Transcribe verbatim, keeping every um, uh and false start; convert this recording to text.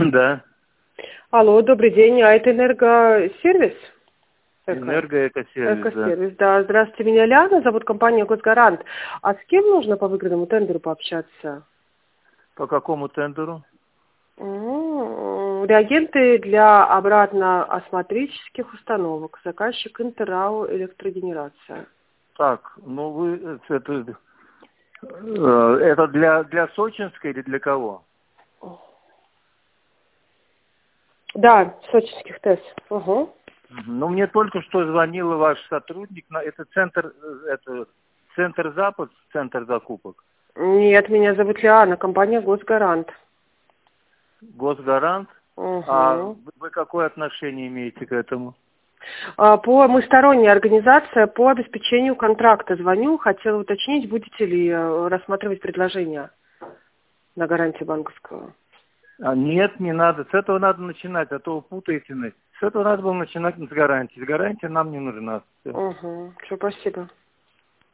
Да. Алло, добрый день, а это энергосервис? Энергоэкосервис, Экосервис, да. Здравствуйте, меня Ляна, зовут компания «Госгарант». А с кем нужно по выгодному тендеру пообщаться? По какому тендеру? М, Реагенты для обратно-осмотрических установок. Заказчик Интеррау электрогенерация. Так, ну вы, э, это, э, это для, для Сочинска или для кого? Да, сочинских ТЭС. Угу. Мгм. Ну, мне только что звонил ваш сотрудник, на, это центр, э, это центр Запад, центр закупок, Нет, меня зовут Лиана, компания «Госгарант». Госгарант. А Угу. вы, вы какое отношение имеете к этому? А, По, мы сторонняя организация по обеспечению контракта. Звоню, хотела уточнить, будете ли э, рассматривать предложение на гарантию банковского. А, нет, не надо. С этого надо начинать, а то вы путаете. С этого надо было начинать с гарантии. Гарантия нам не нужна. Всё. Угу. Все, спасибо.